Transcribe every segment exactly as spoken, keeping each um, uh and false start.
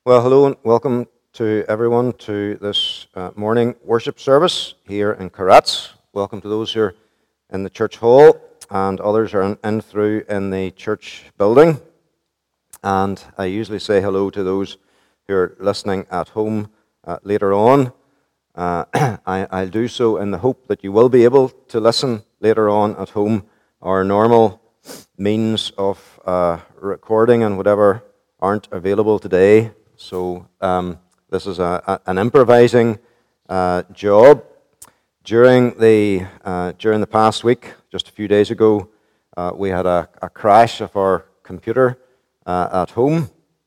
Well, hello and welcome to everyone to this uh, morning worship service here in Carratz. Welcome to those who are in the church hall and others are in, in through in the church building. And I usually say hello to those who are listening at home uh, later on. Uh, I, I'll do so in the hope that you will be able to listen later on at home. Our normal means of uh, recording and whatever aren't available today. So um, this is a, a, an improvising uh, job. During the uh, during the past week, just a few days ago, uh, we had a, a crash of our computer uh, at home.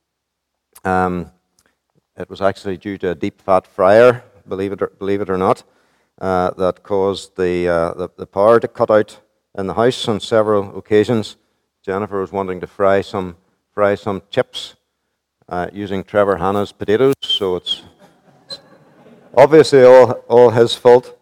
Um, it was actually due to a deep fat fryer, believe it or, believe it or not, uh, that caused the, uh, the the power to cut out in the house on several occasions. Jennifer was wanting to fry some fry some chips. Uh, using Trevor Hannah's potatoes, so it's, it's obviously all all his fault.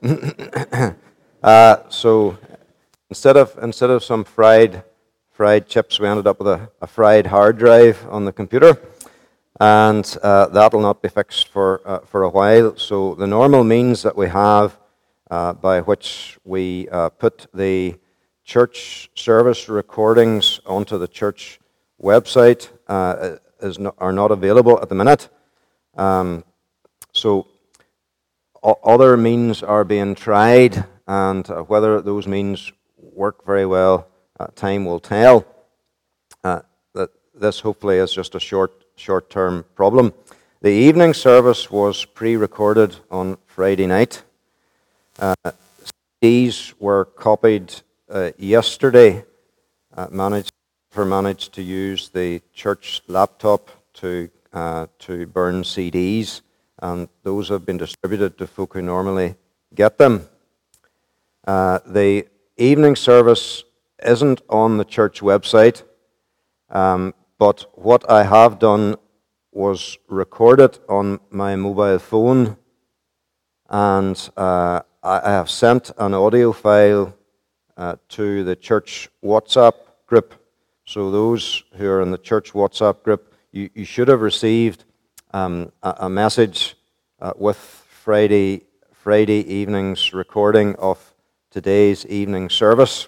uh, so instead of instead of some fried fried chips, we ended up with a, a fried hard drive on the computer, and uh, that will not be fixed for uh, for a while. So the normal means that we have uh, by which we uh, put the church service recordings onto the church website Uh, Is not, are not available at the minute. Um, so o- other means are being tried, and uh, whether those means work very well, uh, time will tell. Uh, that this hopefully is just a short short-term problem. The evening service was pre-recorded on Friday night. Uh, These were copied uh, yesterday. Uh, managed for managed to use the church laptop to uh, to burn C Ds, and those have been distributed to folk who normally get them. Uh, the evening service isn't on the church website, um, but what I have done was record it on my mobile phone, and uh, I have sent an audio file uh, to the church WhatsApp group. So those who are in the church WhatsApp group, you, you should have received um, a, a message uh, with Friday Friday evening's recording of today's evening service.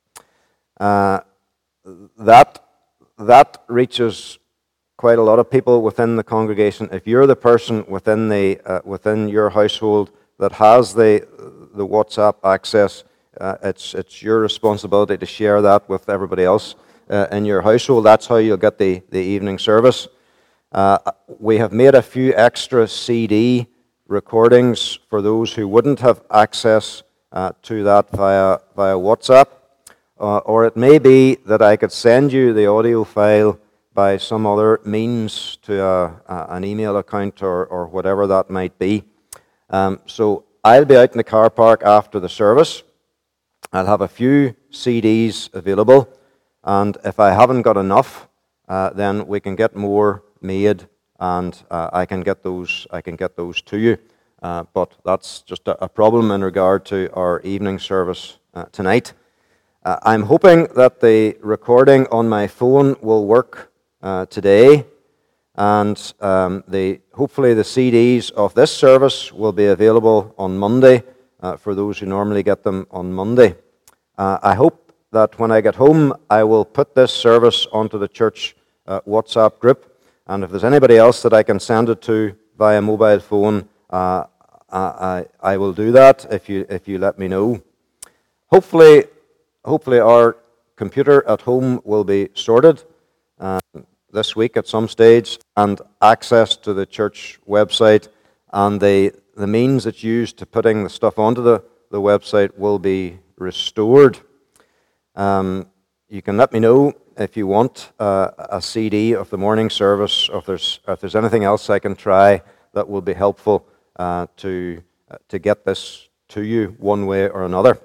Uh, that that reaches quite a lot of people within the congregation. If you're the person within the uh, within your household that has the the WhatsApp access, uh, it's it's your responsibility to share that with everybody else Uh, in your household. That's how you'll get the, the evening service. Uh, we have made a few extra C D recordings for those who wouldn't have access uh, to that via via WhatsApp. Uh, or it may be that I could send you the audio file by some other means to uh, uh, an email account or, or whatever that might be. Um, so I'll be out in the car park after the service. I'll have a few C Ds available. And if I haven't got enough, uh, then we can get more made, and uh, I can get those. I can get those to you. Uh, but that's just a, a problem in regard to our evening service uh, tonight. Uh, I'm hoping that the recording on my phone will work uh, today, and um, the hopefully the C Ds of this service will be available on Monday uh, for those who normally get them on Monday. Uh, I hope that when I get home, I will put this service onto the church uh, WhatsApp group, and if there's anybody else that I can send it to via mobile phone, uh, I, I will do that if you if you let me know. Hopefully, hopefully our computer at home will be sorted uh, this week at some stage, and access to the church website and the the means that's used to putting the stuff onto the, the website will be restored. Um, you can let me know if you want uh, a C D of the morning service, or if there's, if there's anything else I can try that will be helpful uh, to uh, to get this to you one way or another.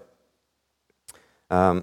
Um,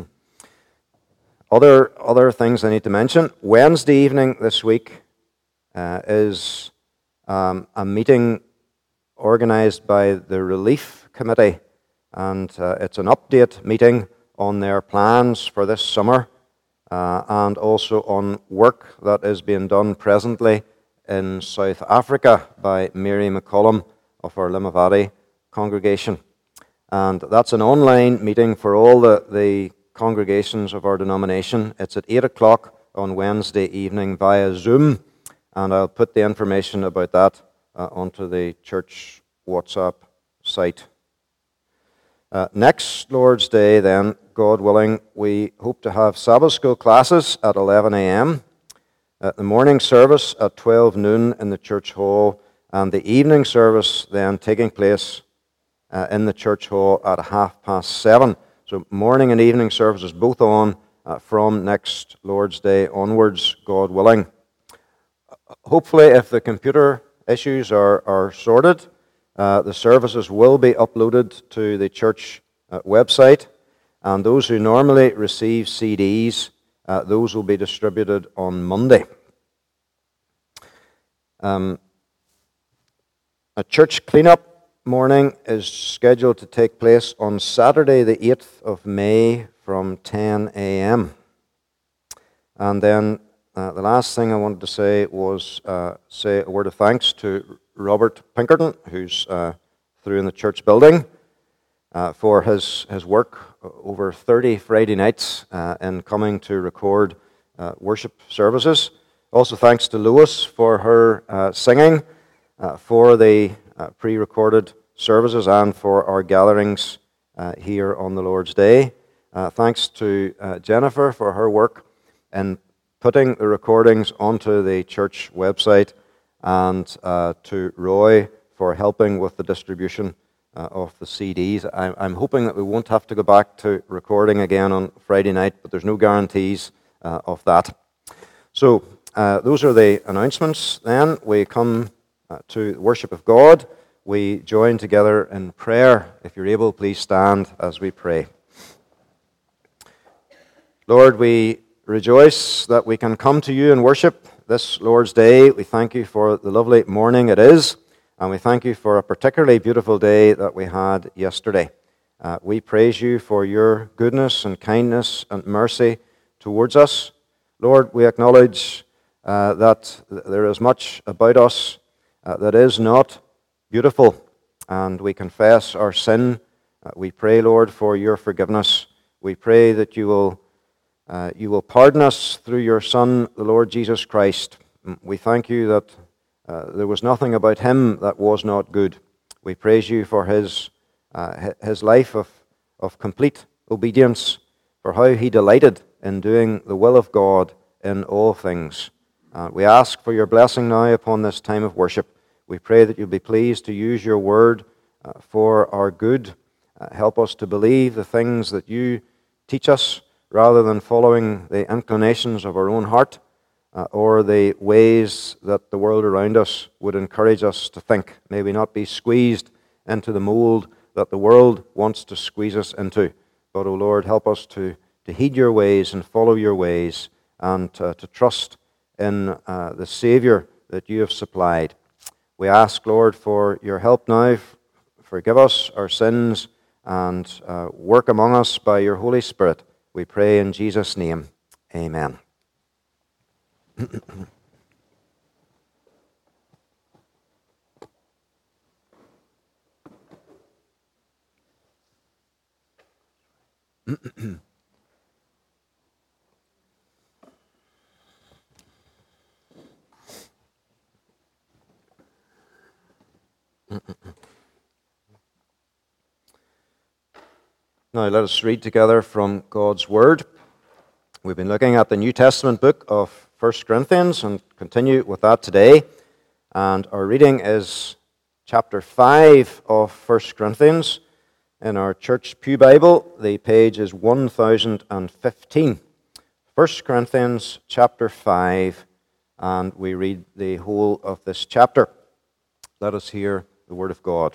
other other things I need to mention. Wednesday evening this week uh, is um, a meeting organised by the Relief Committee, and uh, it's an update meeting on their plans for this summer, uh, and also on work that is being done presently in South Africa by Mary McCollum of our Limavady congregation. And that's an online meeting for all the, the congregations of our denomination. It's at eight o'clock on Wednesday evening via Zoom, and I'll put the information about that uh, onto the church WhatsApp site. Uh, next Lord's Day, then, God willing, we hope to have Sabbath school classes at eleven a.m., uh, the morning service at twelve noon in the church hall, and the evening service then taking place uh, in the church hall at half past seven. So morning and evening services both on uh, from next Lord's Day onwards, God willing. Hopefully, if the computer issues are, are sorted, uh, the services will be uploaded to the church uh, website, and those who normally receive C Ds, uh, those will be distributed on Monday. Um, a church cleanup morning is scheduled to take place on Saturday the eighth of May from ten a.m. And then uh, the last thing I wanted to say was uh, say a word of thanks to Robert Pinkerton, who's uh, through in the church building, uh, for his, his work over thirty Friday nights uh, in coming to record uh, worship services. Also thanks to Lois for her uh, singing uh, for the Uh, pre-recorded services and for our gatherings uh, here on the Lord's Day. Uh, thanks to uh, Jennifer for her work in putting the recordings onto the church website, and uh, to Roy for helping with the distribution uh, of the C Ds. I, I'm hoping that we won't have to go back to recording again on Friday night, but there's no guarantees uh, of that. So uh, those are the announcements. Then we come Uh, to the worship of God. We join together in prayer. If you're able, please stand as we pray. Lord, we rejoice that we can come to you and worship this Lord's Day. We thank you for the lovely morning it is, and we thank you for a particularly beautiful day that we had yesterday. Uh, we praise you for your goodness and kindness and mercy towards us. Lord, we acknowledge uh, that there is much about us Uh, that is not beautiful, and we confess our sin. Uh, we pray, Lord, for your forgiveness. We pray that you will uh, you will pardon us through your Son, the Lord Jesus Christ. We thank you that uh, there was nothing about him that was not good. We praise you for his uh, his life of, of complete obedience, for how he delighted in doing the will of God in all things. Uh, we ask for your blessing now upon this time of worship. We pray that you'll be pleased to use your word uh, for our good. Uh, help us to believe the things that you teach us, rather than following the inclinations of our own heart uh, or the ways that the world around us would encourage us to think. May we not be squeezed into the mold that the world wants to squeeze us into. But, O Lord, help us to, to heed your ways and follow your ways, and uh, to trust in uh, the Savior that you have supplied. We ask, Lord, for your help now. Forgive us our sins and uh, work among us by your Holy Spirit. We pray in Jesus' name. Amen. Now let us read together from God's Word. We've been looking at the New Testament book of First Corinthians and continue with that today. And our reading is chapter five of First Corinthians. In our church pew Bible, the page is one thousand fifteen. First Corinthians chapter five, and we read the whole of this chapter. Let us hear the word of God.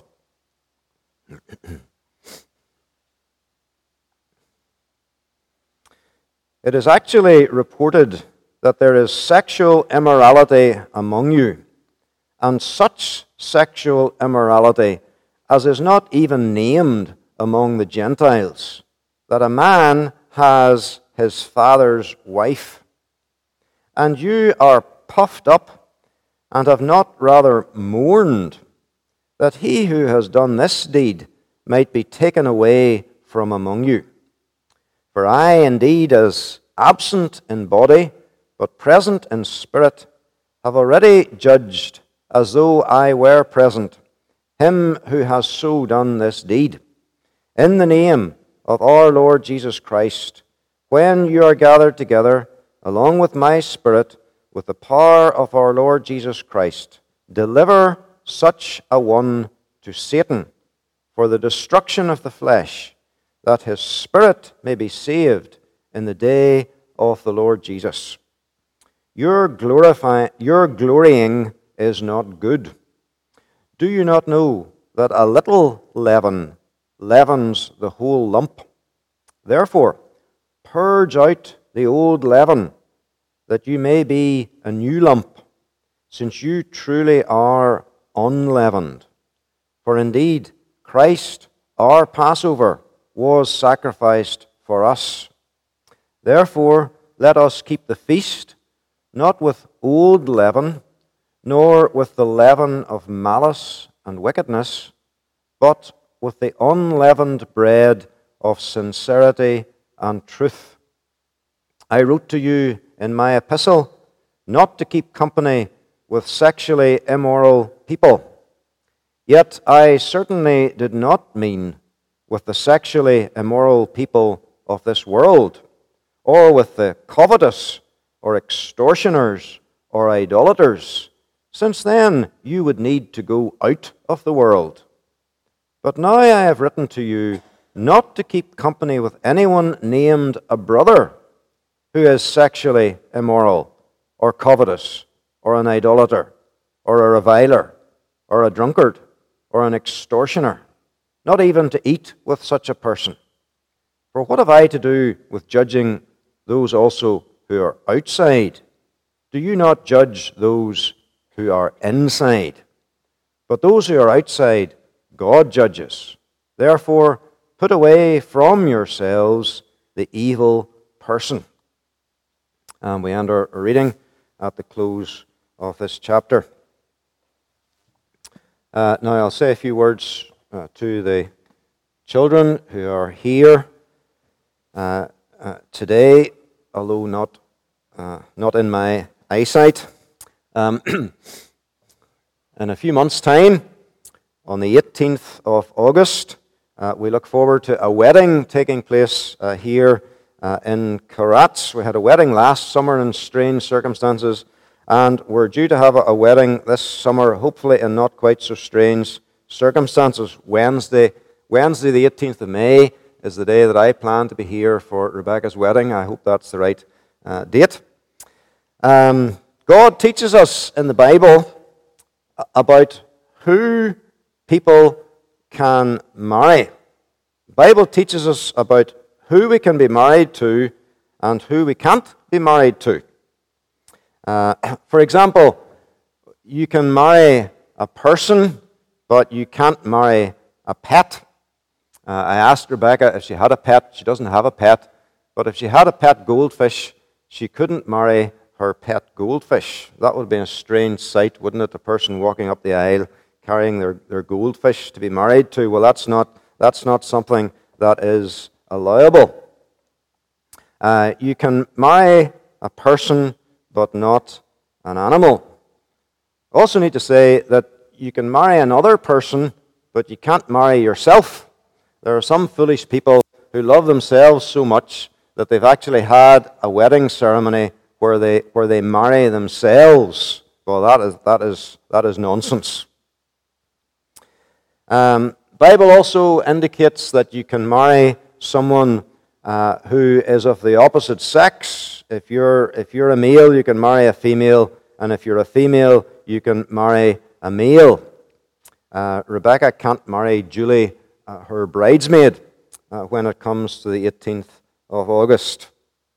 It is actually reported that there is sexual immorality among you, and such sexual immorality as is not even named among the Gentiles, that a man has his father's wife. And you are puffed up and have not rather mourned, that he who has done this deed might be taken away from among you. For I indeed, as absent in body, but present in spirit, have already judged, as though I were present, him who has so done this deed, in the name of our Lord Jesus Christ, when you are gathered together, along with my spirit, with the power of our Lord Jesus Christ, deliver such a one to Satan for the destruction of the flesh, that his spirit may be saved in the day of the Lord Jesus. Your glorify, your glorying is not good. Do you not know that a little leaven leavens the whole lump? Therefore, purge out the old leaven, that you may be a new lump, since you truly are unleavened. For indeed, Christ, our Passover, was sacrificed for us. Therefore, let us keep the feast, not with old leaven, nor with the leaven of malice and wickedness, but with the unleavened bread of sincerity and truth. I wrote to you in my epistle not to keep company with sexually immoral people. Yet I certainly did not mean with the sexually immoral people of this world, or with the covetous, or extortioners, or idolaters, since then you would need to go out of the world. But now I have written to you not to keep company with anyone named a brother who is sexually immoral, or covetous, or an idolater, or a reviler, or a drunkard, or an extortioner, not even to eat with such a person. For what have I to do with judging those also who are outside? Do you not judge those who are inside? But those who are outside, God judges. Therefore, put away from yourselves the evil person. And we end our reading at the close of this chapter. Uh, now, I'll say a few words uh, to the children who are here uh, uh, today, although not uh, not in my eyesight. Um, in a few months' time, on the eighteenth of August, uh, we look forward to a wedding taking place uh, here uh, in Karatz. We had a wedding last summer in strange circumstances, and we're due to have a, a wedding this summer, hopefully in not quite so strange circumstances. Wednesday, Wednesday the eighteenth of May is the day that I plan to be here for Rebecca's wedding. I hope that's the right uh, date. Um, God teaches us in the Bible about who people can marry. The Bible teaches us about who we can be married to and who we can't be married to. Uh, for example, you can marry a person, but you can't marry a pet. Uh, I asked Rebecca if she had a pet. She doesn't have a pet. But if she had a pet goldfish, she couldn't marry her pet goldfish. That would be a strange sight, wouldn't it? A person walking up the aisle carrying their, their goldfish to be married to. Well, that's not, that's not something that is allowable. Uh, you can marry a person, but not an animal. I also need to say that you can marry another person, but you can't marry yourself. There are some foolish people who love themselves so much that they've actually had a wedding ceremony where they where they marry themselves. Well, that is that is that is nonsense. Um, Bible also indicates that you can marry someone uh, who is of the opposite sex. If you're if you're a male, you can marry a female, and if you're a female, you can marry a male. Uh, Rebecca can't marry Julie, uh, her bridesmaid, uh, when it comes to the eighteenth of August.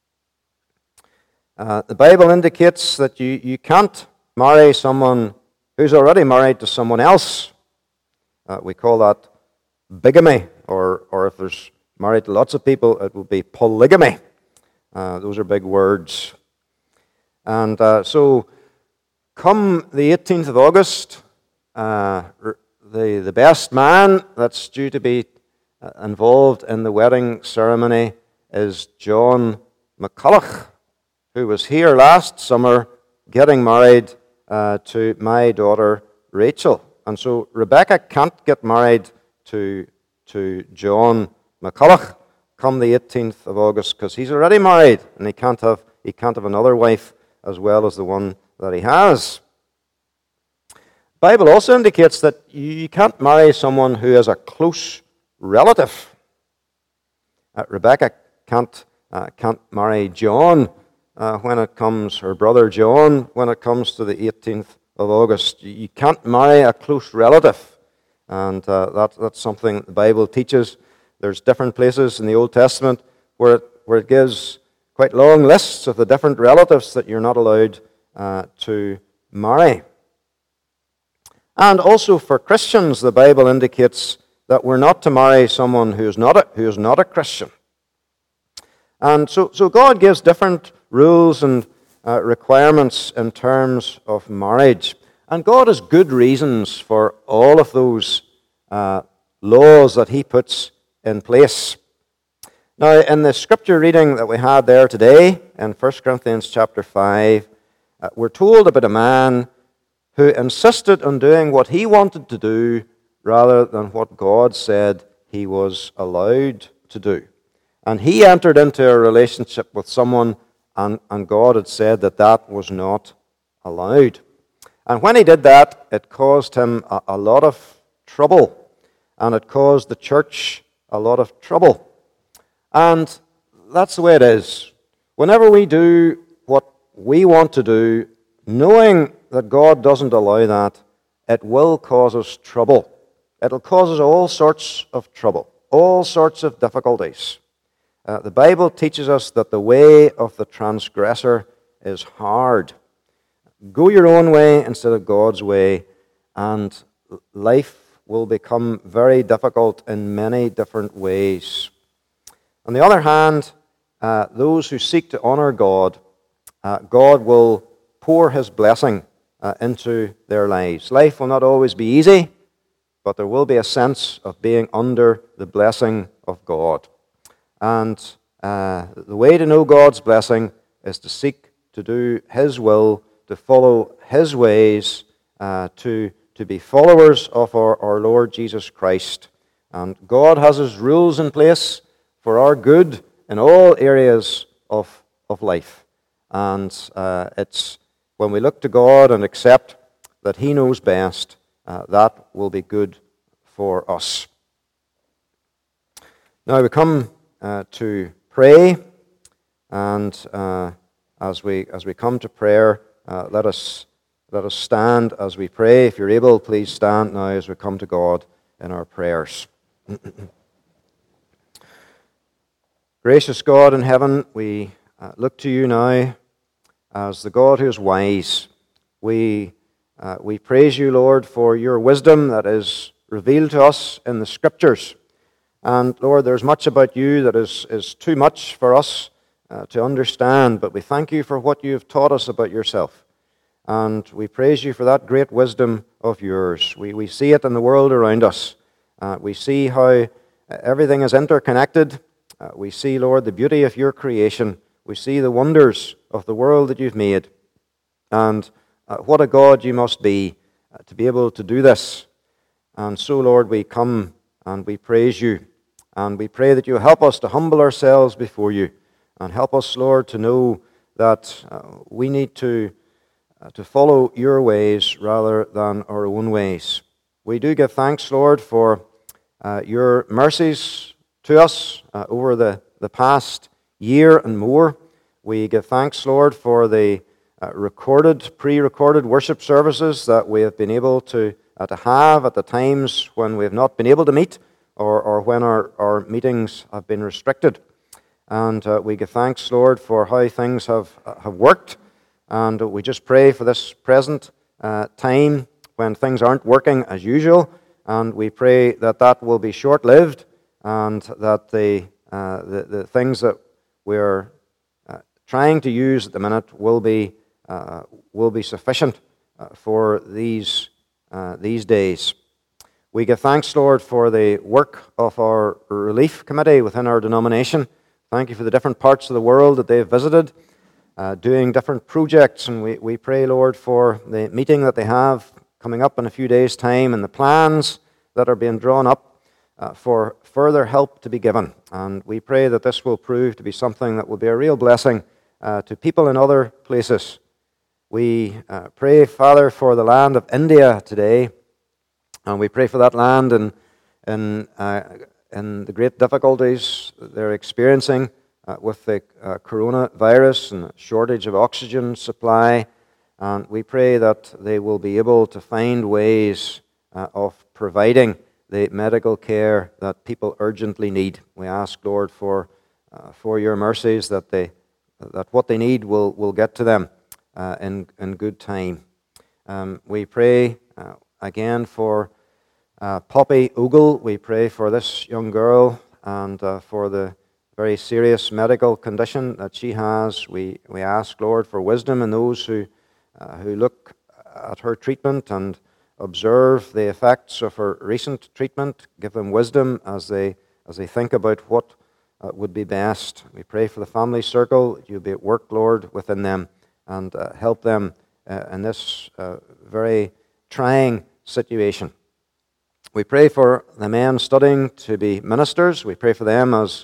Uh, the Bible indicates that you, you can't marry someone who's already married to someone else. Uh, we call that bigamy, or, or if there's married to lots of people, it will be polygamy. Uh, those are big words. And uh, so come the eighteenth of August, uh, the, the best man that's due to be involved in the wedding ceremony is John McCulloch, who was here last summer getting married uh, to my daughter Rachel. And so Rebecca can't get married to, to John McCulloch come the eighteenth of August because he's already married and he can't have he can't have another wife as well as the one that he has. The Bible also indicates that you can't marry someone who is a close relative. Uh, Rebecca can't uh, can't marry John uh, when it comes, her brother John, when it comes to the eighteenth of August. You can't marry a close relative, and uh, that, that's something the Bible teaches. There's different places in the Old Testament where it, where it gives quite long lists of the different relatives that you're not allowed uh, to marry. And also for Christians, the Bible indicates that we're not to marry someone who is not a, who is not a Christian. And so, so God gives different rules and uh, requirements in terms of marriage. And God has good reasons for all of those uh, laws that He puts in place. Now, in the scripture reading that we had there today, in First Corinthians chapter five, uh, we're told about a man who insisted on doing what he wanted to do rather than what God said he was allowed to do. And he entered into a relationship with someone, and, and God had said that that was not allowed. And when he did that, it caused him a, a lot of trouble, and it caused the church a lot of trouble. And that's the way it is. Whenever we do what we want to do, knowing that God doesn't allow that, it will cause us trouble. It'll cause us all sorts of trouble, all sorts of difficulties. Uh, the Bible teaches us that the way of the transgressor is hard. Go your own way instead of God's way, and life will become very difficult in many different ways. On the other hand, uh, those who seek to honor God, uh, God will pour His blessing uh, into their lives. Life will not always be easy, but there will be a sense of being under the blessing of God. And uh, the way to know God's blessing is to seek to do His will, to follow His ways, uh, to, to be followers of our, our Lord Jesus Christ. And God has His rules in place for our good in all areas of, of life. And uh, it's when we look to God and accept that He knows best, uh, that will be good for us. Now we come uh, to pray, and uh, as we as we come to prayer, uh, let us let us stand as we pray. If you're able, please stand now as we come to God in our prayers. Gracious God in heaven, we uh, look to you now as the God who is wise. We uh, we praise you, Lord, for your wisdom that is revealed to us in the Scriptures. And Lord, there's much about you that is, is too much for us uh, to understand, but we thank you for what you have taught us about yourself. And we praise you for that great wisdom of yours. We, we see it in the world around us. Uh, we see how everything is interconnected. Uh, we see, Lord, the beauty of your creation. We see the wonders of the world that you've made. And uh, what a God you must be uh, to be able to do this. And so, Lord, we come and we praise you. And we pray that you help us to humble ourselves before you. And help us, Lord, to know that uh, we need to, uh, to follow your ways rather than our own ways. We do give thanks, Lord, for uh, your mercies to us uh, over the, the past year and more. We give thanks, Lord, for the uh, recorded, pre-recorded worship services that we have been able to Uh, to have at the times when we have not been able to meet, or, or when our, our meetings have been restricted. And uh, we give thanks, Lord, for how things have, have worked. And we just pray for this present uh, time when things aren't working as usual. And we pray that that will be short-lived, and that the, uh, the, the things that we're uh, trying to use at the minute will be, uh, will be sufficient uh, for these, uh, these days. We give thanks, Lord, for the work of our relief committee within our denomination. Thank you for the different parts of the world that they've visited, uh, doing different projects. And we, we pray, Lord, for the meeting that they have coming up in a few days' time and the plans that are being drawn up uh, for further help to be given. And we pray that this will prove to be something that will be a real blessing uh, to people in other places. We uh, pray, Father, for the land of India today. And we pray for that land and in, uh, in the great difficulties they're experiencing uh, with the uh, coronavirus and the shortage of oxygen supply. And we pray that they will be able to find ways uh, of providing the medical care that people urgently need. We ask, Lord, for uh, for your mercies that they that what they need will, will get to them uh, in, in good time. Um, we pray uh, again for Uh, Poppy Ogle. We pray for this young girl and uh, for the very serious medical condition that she has. We, we ask, Lord, for wisdom in those who, uh, who look at her treatment and observe the effects of her recent treatment. Give them wisdom as they, as they think about what uh, would be best. We pray for the family circle. You'll be at work, Lord, within them and uh, help them uh, in this uh, very trying situation. We pray for the men studying to be ministers. We pray for them as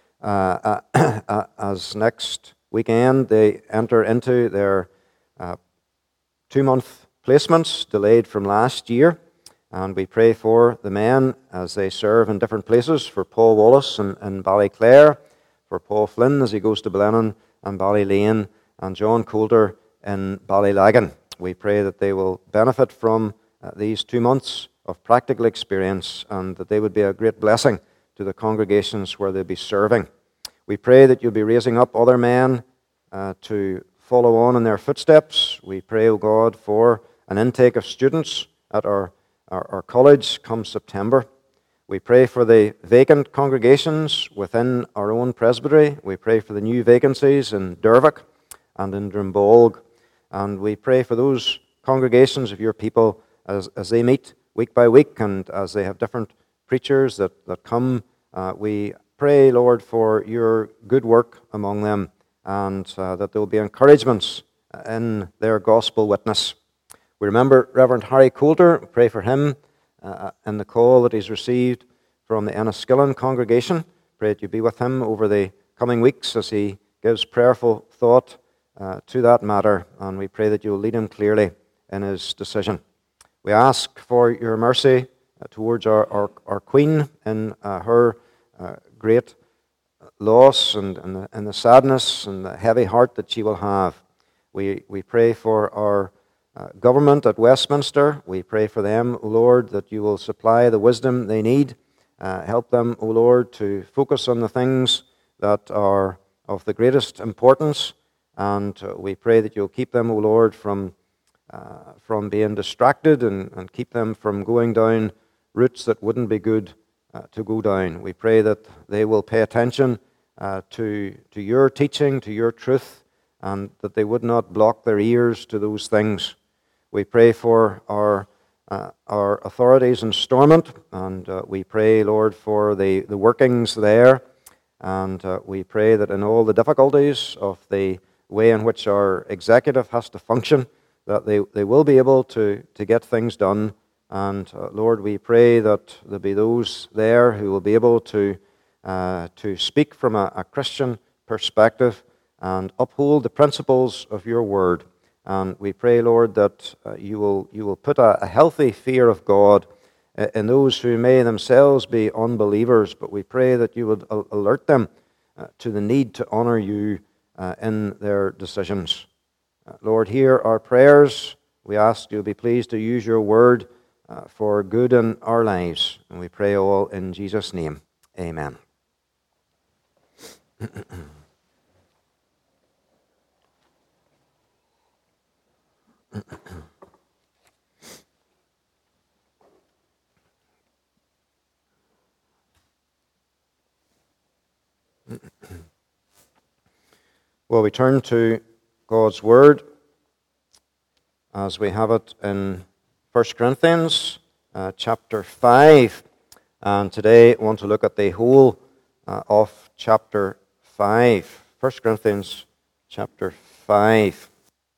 uh, uh, as next weekend they enter into their uh, two-month placements delayed from last year. And we pray for the men as they serve in different places, for Paul Wallace in, in Ballyclare, for Paul Flynn as he goes to Blenheim and Ballylane, and John Coulter in Ballylagan. We pray that they will benefit from uh, these two months of practical experience, and that they would be a great blessing to the congregations where they'll be serving. We pray that you'll be raising up other men uh, to follow on in their footsteps. We pray, O God, for an intake of students at our, our, our college come September. We pray for the vacant congregations within our own presbytery. We pray for the new vacancies in Dervick and in Drumbolg. And we pray for those congregations of your people as, as they meet week by week, and as they have different preachers that, that come, uh, we pray, Lord, for your good work among them, and uh, that there will be encouragements in their gospel witness. We remember Reverend Harry Coulter. Pray for him uh, and the call that he's received from the Enniskillen congregation. Pray that you be with him over the coming weeks as he gives prayerful thought uh, to that matter, and we pray that you will lead him clearly in his decision. We ask for your mercy uh, towards our, our, our Queen in uh, her uh, great loss and, and, the, and the sadness and the heavy heart that she will have. We, we pray for our uh, government at Westminster. We pray for them, O Lord, that you will supply the wisdom they need. Uh, help them, O Lord, to focus on the things that are of the greatest importance. And uh, we pray that you'll keep them, O Lord, from Uh, from being distracted and, and keep them from going down routes that wouldn't be good uh, to go down. We pray that they will pay attention uh, to, to your teaching, to your truth, and that they would not block their ears to those things. We pray for our uh, our authorities in Stormont, and uh, we pray, Lord, for the, the workings there, and uh, we pray that in all the difficulties of the way in which our executive has to function, that they, they will be able to, to get things done. And uh, Lord, we pray that there be those there who will be able to, uh, to speak from a, a Christian perspective and uphold the principles of your word. And we pray, Lord, that uh, you will, you will put a, a healthy fear of God uh, in those who may themselves be unbelievers, but we pray that you would al- alert them uh, to the need to honor you uh, in their decisions. Lord, hear our prayers. We ask you to be pleased to use your word uh, for good in our lives. And we pray all in Jesus' name. Amen. Well, we turn to God's word, as we have it in First Corinthians uh, chapter five. And today I want to look at the whole uh, of chapter five. First Corinthians chapter five.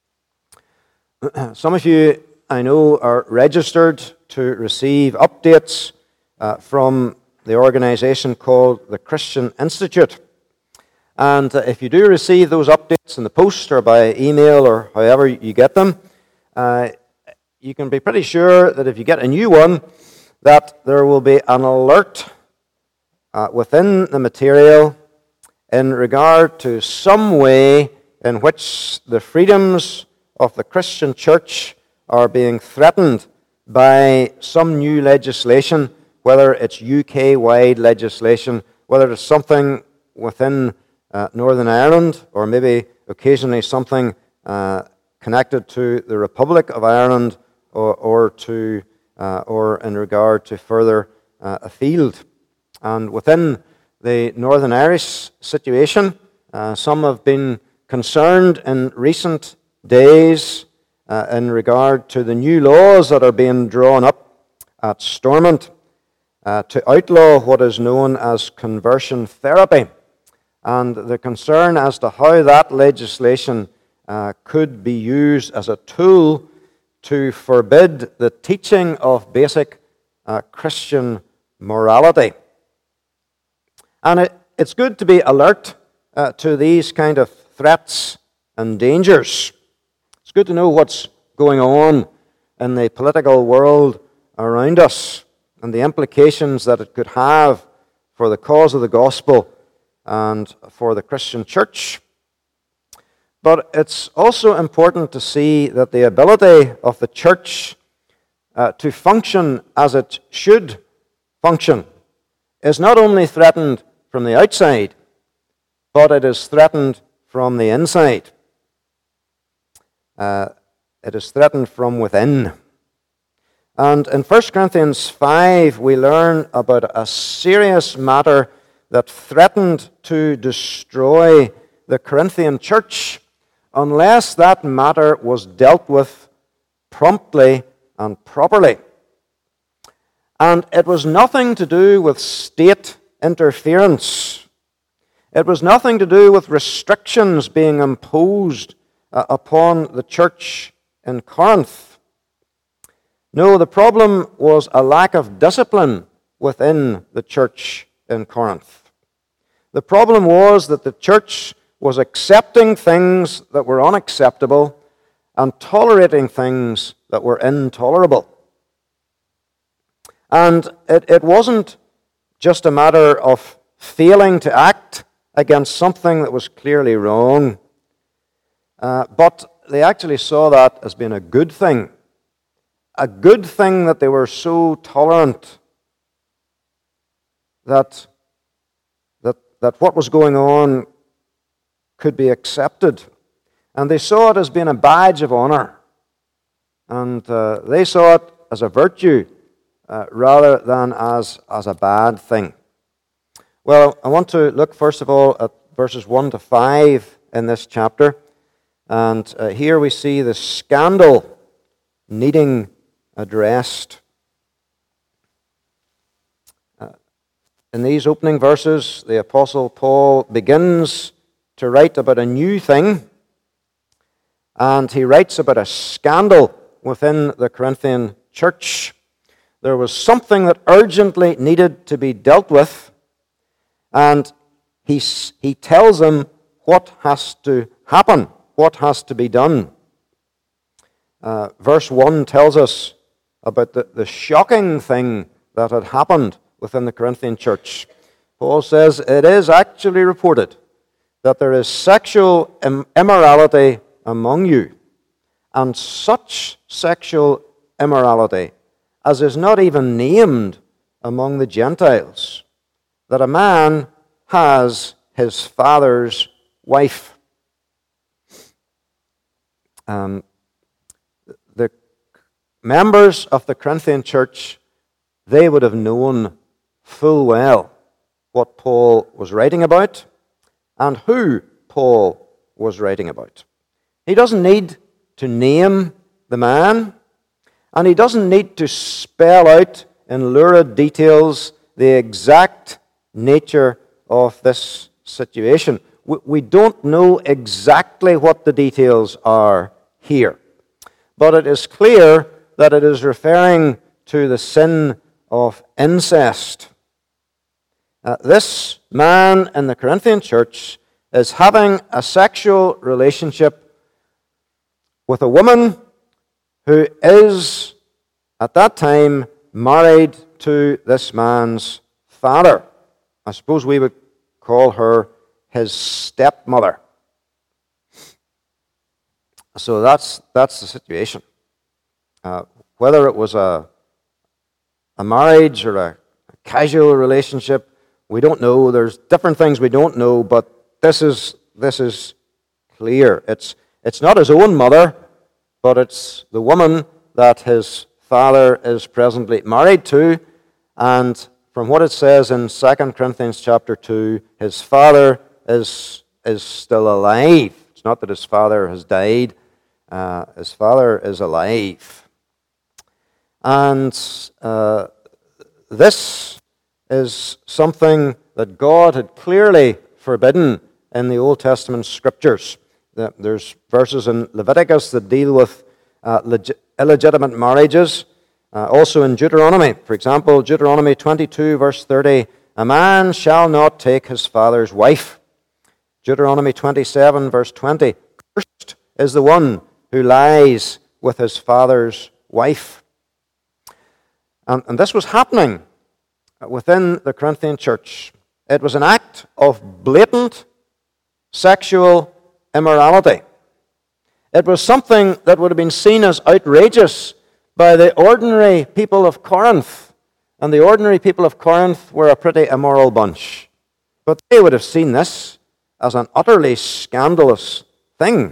Some of you, I know, are registered to receive updates uh, from the organization called the Christian Institute. And uh, if you do receive those updates in the post or by email or however you get them, uh, you can be pretty sure that if you get a new one, that there will be an alert uh, within the material in regard to some way in which the freedoms of the Christian church are being threatened by some new legislation, whether it's U K-wide legislation, whether it's something within uh, Northern Ireland, or maybe occasionally something uh, connected to the Republic of Ireland, or, or to uh, or in regard to further uh, afield. And within the Northern Irish situation, uh, some have been concerned in recent days uh, in regard to the new laws that are being drawn up at Stormont uh, to outlaw what is known as conversion therapy, and the concern as to how that legislation uh, could be used as a tool to forbid the teaching of basic uh, Christian morality. And it, it's good to be alert uh, to these kind of threats and dangers. It's good to know what's going on in the political world around us and the implications that it could have for the cause of the gospel and for the Christian church. But it's also important to see that the ability of the church uh, to function as it should function is not only threatened from the outside, but it is threatened from the inside. Uh, it is threatened from within. And in First Corinthians five, we learn about a serious matter that threatened to destroy the Corinthian church unless that matter was dealt with promptly and properly. And it was nothing to do with state interference. It was nothing to do with restrictions being imposed uh, upon the church in Corinth. No, the problem was a lack of discipline within the church in Corinth. The problem was that the church was accepting things that were unacceptable and tolerating things that were intolerable. And it, it wasn't just a matter of failing to act against something that was clearly wrong, uh, but they actually saw that as being a good thing. A good thing that they were so tolerant that, that, that what was going on could be accepted. And they saw it as being a badge of honor. And uh, they saw it as a virtue uh, rather than as, as a bad thing. Well, I want to look first of all at verses one to five in this chapter. And uh, here we see the scandal needing addressed. Uh, in these opening verses, the Apostle Paul begins to write about a new thing, and he writes about a scandal within the Corinthian church. There was something that urgently needed to be dealt with, and he, he tells them what has to happen, what has to be done. Uh, verse one tells us about the, the shocking thing that had happened within the Corinthian church. Paul says, it is actually reported that there is sexual immorality among you, and such sexual immorality as is not even named among the Gentiles, that a man has his father's wife. Um, the members of the Corinthian church, they would have known full well what Paul was writing about and who Paul was writing about. He doesn't need to name the man, and he doesn't need to spell out in lurid details the exact nature of this situation. We, we don't know exactly what the details are here, but it is clear that it is referring to the sin of incest. Uh, this man in the Corinthian church is having a sexual relationship with a woman who is, at that time, married to this man's father. I suppose we would call her his stepmother. So that's that's the situation. Uh, whether it was a, a marriage or a, a casual relationship, we don't know. There's different things we don't know, but this is this is clear. It's it's not his own mother, but it's the woman that his father is presently married to. And from what it says in Second Corinthians chapter two, his father is is still alive. It's not that his father has died. Uh, his father is alive. And uh, this is something that God had clearly forbidden in the Old Testament scriptures. There's verses in Leviticus that deal with uh, leg- illegitimate marriages. Uh, also in Deuteronomy, for example, Deuteronomy twenty-two, verse thirty, a man shall not take his father's wife. Deuteronomy twenty-seven, verse twenty, cursed is the one who lies with his father's wife. And, and this was happening within the Corinthian church. It was an act of blatant sexual immorality. It was something that would have been seen as outrageous by the ordinary people of Corinth. And the ordinary people of Corinth were a pretty immoral bunch. But they would have seen this as an utterly scandalous thing.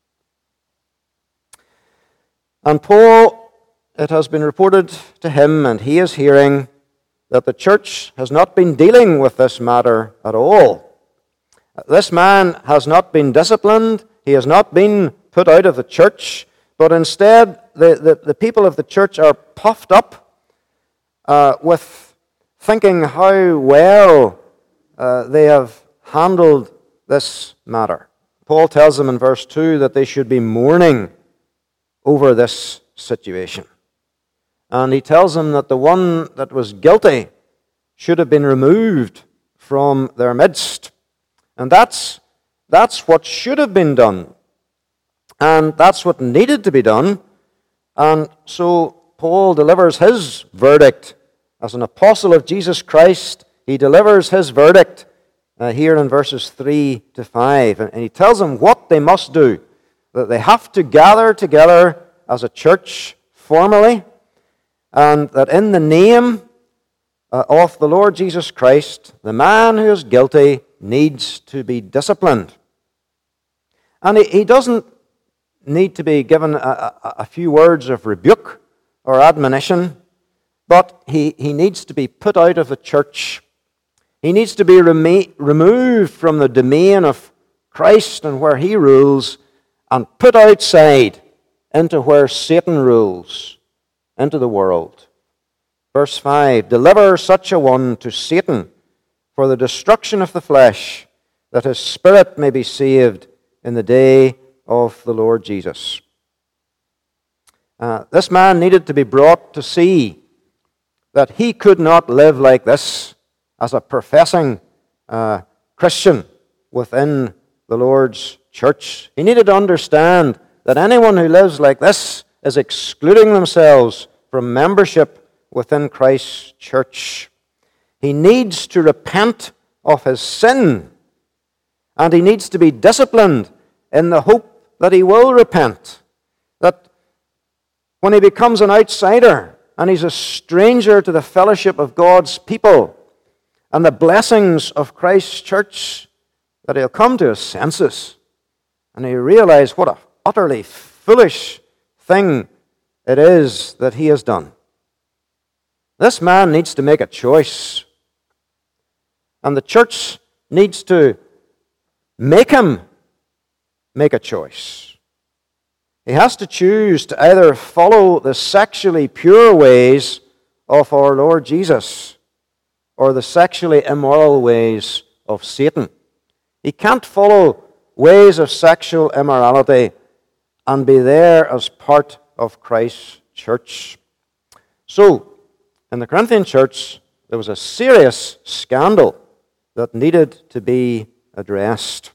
And Paul, it has been reported to him, and he is hearing, that the church has not been dealing with this matter at all. This man has not been disciplined. He has not been put out of the church. But instead, the, the, the people of the church are puffed up uh, with thinking how well uh, they have handled this matter. Paul tells them in verse two that they should be mourning over this situation. And he tells them that the one that was guilty should have been removed from their midst. And that's, that's what should have been done. And that's what needed to be done. And so Paul delivers his verdict as an apostle of Jesus Christ. He delivers his verdict uh, here in verses three to five. And, and he tells them what they must do. That they have to gather together as a church formally. And that in the name uh, of the Lord Jesus Christ, the man who is guilty needs to be disciplined. And he, he doesn't need to be given a, a, a few words of rebuke or admonition, but he, he needs to be put out of the church. He needs to be remo- removed from the domain of Christ and where he rules and put outside into where Satan rules, into the world. Verse five, deliver such a one to Satan for the destruction of the flesh, that his spirit may be saved in the day of the Lord Jesus. Uh, this man needed to be brought to see that he could not live like this as a professing uh, Christian within the Lord's church. He needed to understand that anyone who lives like this is excluding themselves from membership within Christ's church. He needs to repent of his sin, and he needs to be disciplined in the hope that he will repent. That when he becomes an outsider and he's a stranger to the fellowship of God's people and the blessings of Christ's church, that he'll come to his senses and he'll realize what an utterly foolish thing it is that he has done. This man needs to make a choice. And the church needs to make him make a choice. He has to choose to either follow the sexually pure ways of our Lord Jesus or the sexually immoral ways of Satan. He can't follow ways of sexual immorality and be there as part of Christ's church. So, in the Corinthian church, there was a serious scandal that needed to be addressed.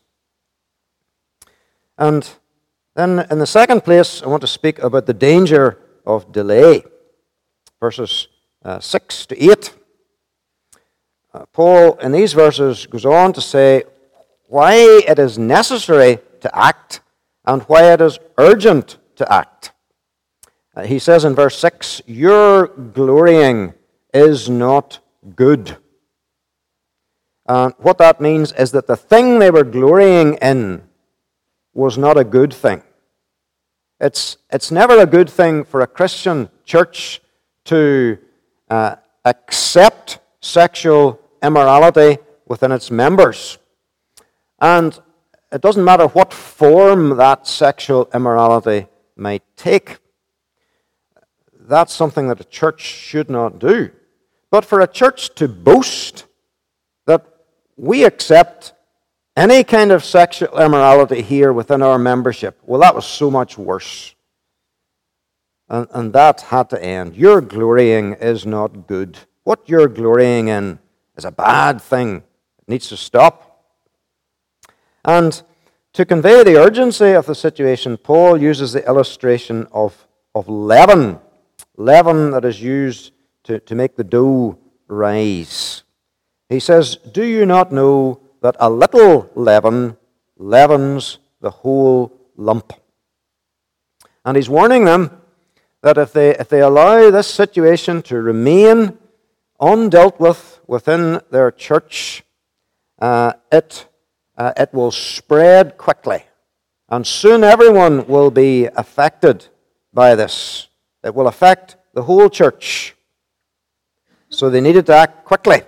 And then, in the second place, I want to speak about the danger of delay. Verses uh, six to eight. Uh, Paul, in these verses, goes on to say why it is necessary to act and why it is urgent to act. Uh, he says in verse six, "Your glorying is not good." And what that means is that the thing they were glorying in was not a good thing. It's, it's never a good thing for a Christian church to uh, accept sexual immorality within its members. And it doesn't matter what form that sexual immorality might take. That's something that a church should not do. But for a church to boast that we accept any kind of sexual immorality here within our membership, well, that was so much worse. And, and that had to end. Your glorying is not good. What you're glorying in is a bad thing. It needs to stop. And to convey the urgency of the situation, Paul uses the illustration of, of leaven. Leaven that is used to, to make the dough rise. He says, "Do you not know that a little leaven leavens the whole lump?" And he's warning them that if they, if they allow this situation to remain undealt with within their church, uh, it, uh, it will spread quickly. And soon everyone will be affected by this. It will affect the whole church. So they needed to act quickly.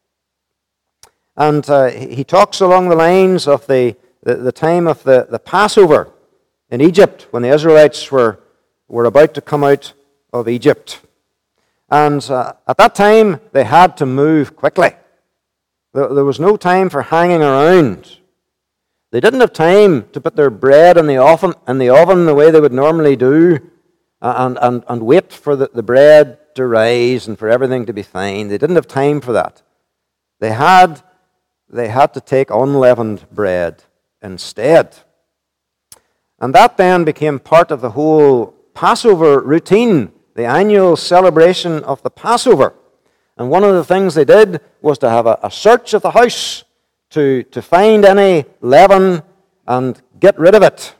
And uh, he talks along the lines of the, the, the time of the, the Passover in Egypt, when the Israelites were, were about to come out of Egypt. And uh, at that time, they had to move quickly. There, there was no time for hanging around. They didn't have time to put their bread in the oven, in the, oven the way they would normally do uh, and, and, and wait for the, the bread to rise and for everything to be fine. They didn't have time for that. They had... They had to take unleavened bread instead. And that then became part of the whole Passover routine, the annual celebration of the Passover. And one of the things they did was to have a, a search of the house to, to find any leaven and get rid of it.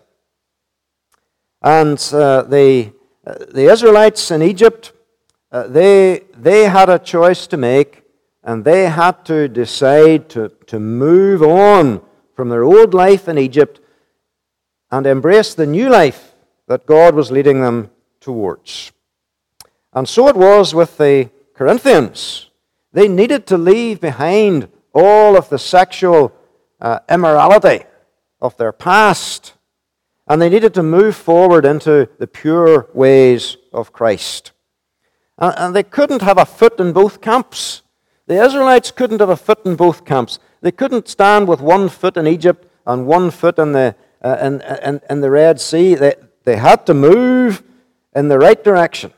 And uh, the, uh, the Israelites in Egypt, uh, they, they had a choice to make. And they had to decide to, to move on from their old life in Egypt and embrace the new life that God was leading them towards. And so it was with the Corinthians. They needed to leave behind all of the sexual uh, immorality of their past. And they needed to move forward into the pure ways of Christ. And, and they couldn't have a foot in both camps. The Israelites couldn't have a foot in both camps. They couldn't stand with one foot in Egypt and one foot in the, uh, in, in, in the Red Sea. They, they had to move in the right direction.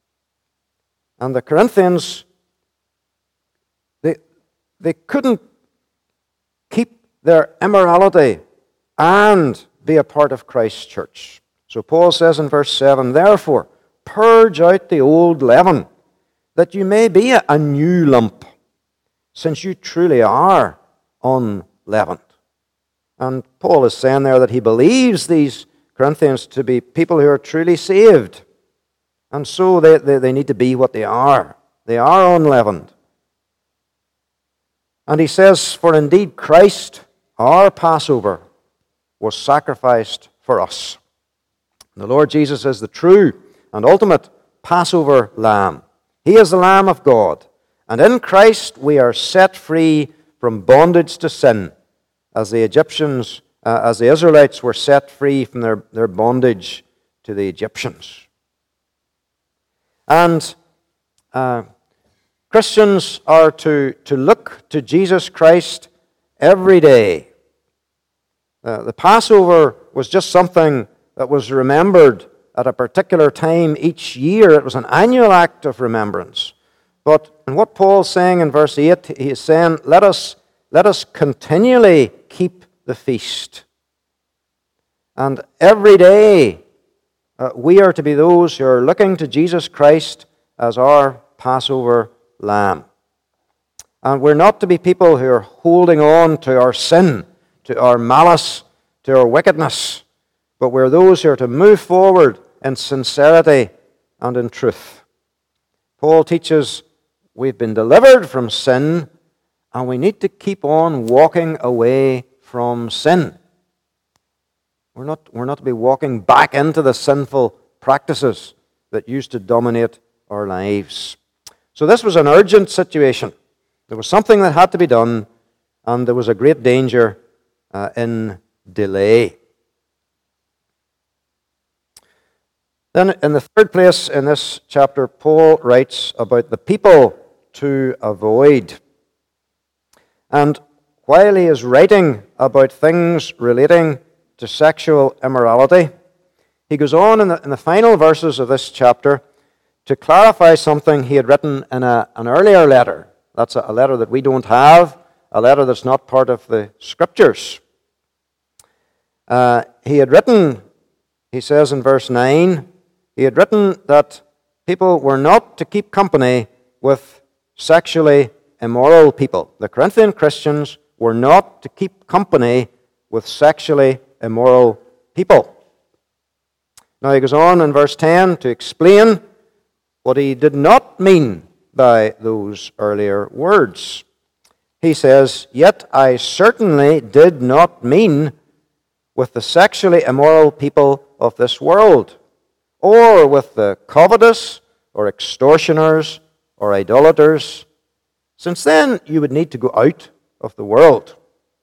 And the Corinthians, they, they couldn't keep their immorality and be a part of Christ's church. So Paul says in verse seven, "Therefore, purge out the old leaven, that you may be a, a new lump, since you truly are unleavened." And Paul is saying there that he believes these Corinthians to be people who are truly saved. And so they, they, they need to be what they are. They are unleavened. And he says, "For indeed Christ, our Passover, was sacrificed for us." The Lord Jesus is the true and ultimate Passover lamb. He is the Lamb of God. And in Christ we are set free from bondage to sin, as the Egyptians, uh, as the Israelites were set free from their, their bondage to the Egyptians. And uh, Christians are to, to look to Jesus Christ every day. Uh, the Passover was just something that was remembered at a particular time each year. It was an annual act of remembrance. But in what Paul's saying in verse eight, he is saying, let us, let us continually keep the feast. And every day uh, we are to be those who are looking to Jesus Christ as our Passover lamb. And we're not to be people who are holding on to our sin, to our malice, to our wickedness, but we're those who are to move forward in sincerity and in truth. Paul teaches we've been delivered from sin, and we need to keep on walking away from sin. We're not, we're not to be walking back into the sinful practices that used to dominate our lives. So this was an urgent situation. There was something that had to be done, and there was a great danger uh, in delay. Then in the third place in this chapter, Paul writes about the people to avoid. And while he is writing about things relating to sexual immorality, he goes on in the, in the final verses of this chapter to clarify something he had written in a, an earlier letter. That's a, a letter that we don't have, a letter that's not part of the Scriptures. Uh, he had written, he says in verse nine, he had written that people were not to keep company with sexually immoral people. The Corinthian Christians were not to keep company with sexually immoral people. Now he goes on in verse ten to explain what he did not mean by those earlier words. He says, "Yet I certainly did not mean with the sexually immoral people of this world, or with the covetous, or extortioners, or idolaters, since then you would need to go out of the world."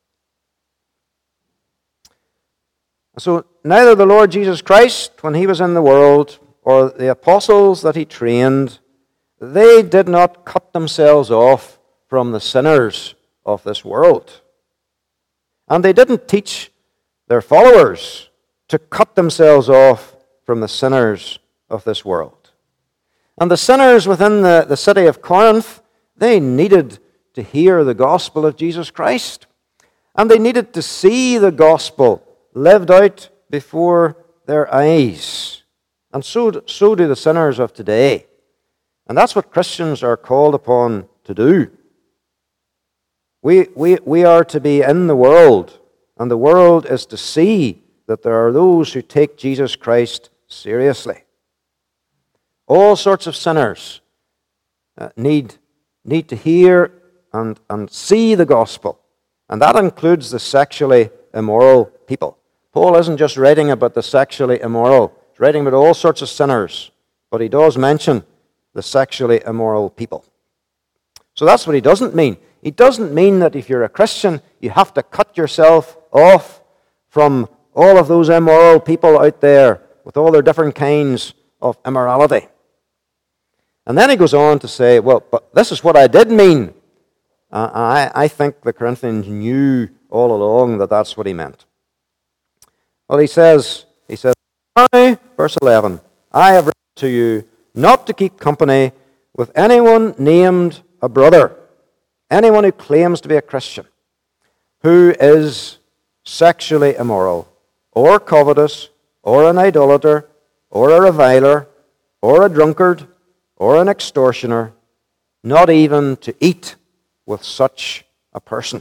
So neither the Lord Jesus Christ, when he was in the world, or the apostles that he trained, they did not cut themselves off from the sinners of this world. And they didn't teach their followers to cut themselves off from the sinners of this world. And the sinners within the, the city of Corinth, they needed to hear the gospel of Jesus Christ. And they needed to see the gospel lived out before their eyes. And so, so do the sinners of today. And that's what Christians are called upon to do. We, we, we are to be in the world, and the world is to see that there are those who take Jesus Christ seriously. All sorts of sinners uh, need, need to hear and, and see the gospel. And that includes the sexually immoral people. Paul isn't just writing about the sexually immoral. He's writing about all sorts of sinners. But he does mention the sexually immoral people. So that's what he doesn't mean. He doesn't mean that if you're a Christian, you have to cut yourself off from all of those immoral people out there with all their different kinds of immorality. And then he goes on to say, well, but this is what I did mean. Uh, I, I think the Corinthians knew all along that that's what he meant. Well, he says, he says, I, verse eleven, I have written to you not to keep company with anyone named a brother, anyone who claims to be a Christian, who is sexually immoral, or covetous, or an idolater, or a reviler, or a drunkard, or an extortioner, not even to eat with such a person.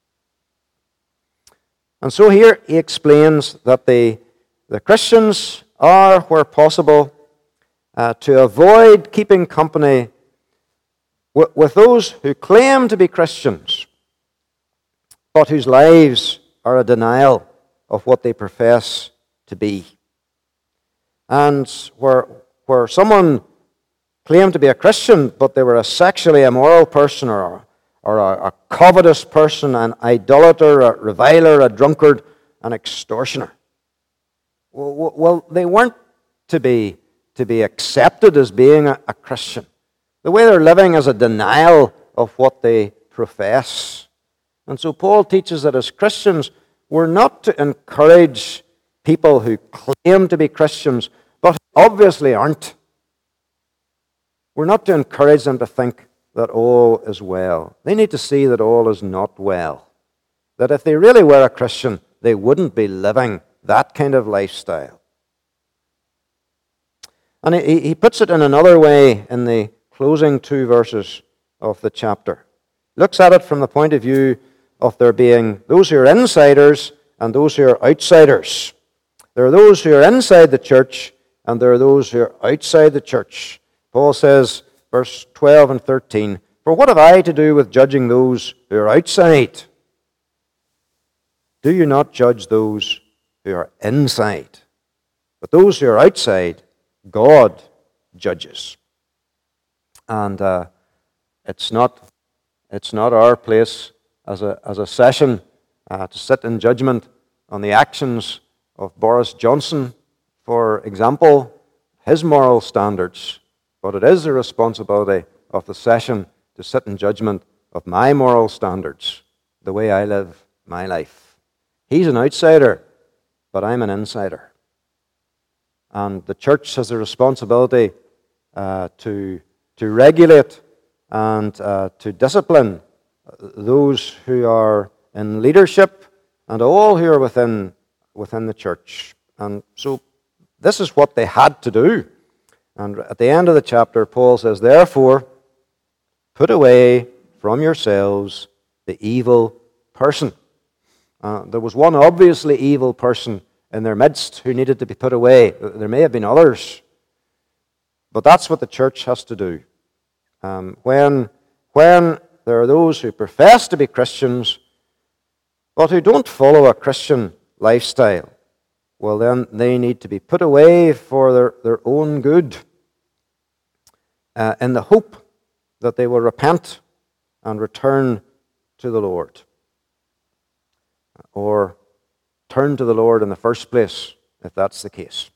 And so here he explains that the, the Christians are, where possible, uh, to avoid keeping company with, with those who claim to be Christians, but whose lives are a denial of what they profess to be. And where, where someone claimed to be a Christian, but they were a sexually immoral person, or, or a, a covetous person, an idolater, a reviler, a drunkard, an extortioner. Well, well, they weren't to be, to be accepted as being a, a Christian. The way they're living is a denial of what they profess. And so Paul teaches that as Christians, we're not to encourage people who claim to be Christians, but obviously aren't. We're not to encourage them to think that all is well. They need to see that all is not well. That if they really were a Christian, they wouldn't be living that kind of lifestyle. And he, he puts it in another way in the closing two verses of the chapter. Looks at it from the point of view of there being those who are insiders and those who are outsiders. There are those who are inside the church and there are those who are outside the church. Paul says, verse twelve and thirteen, "For what have I to do with judging those who are outside? Do you not judge those who are inside? But those who are outside, God judges." And uh, it's not it's not our place as a as a session uh, to sit in judgment on the actions of Boris Johnson, for example, his moral standards. But it is the responsibility of the session to sit in judgment of my moral standards, the way I live my life. He's an outsider, but I'm an insider. And the church has the responsibility uh, to, to regulate and uh, to discipline those who are in leadership and all who are within, within the church. And so this is what they had to do. And at the end of the chapter, Paul says, "Therefore, put away from yourselves the evil person." Uh, there was one obviously evil person in their midst who needed to be put away. There may have been others. But that's what the church has to do. Um, when, when there are those who profess to be Christians, but who don't follow a Christian lifestyle, well, then they need to be put away for their, their own good, uh, in the hope that they will repent and return to the Lord. Or turn to the Lord in the first place, if that's the case.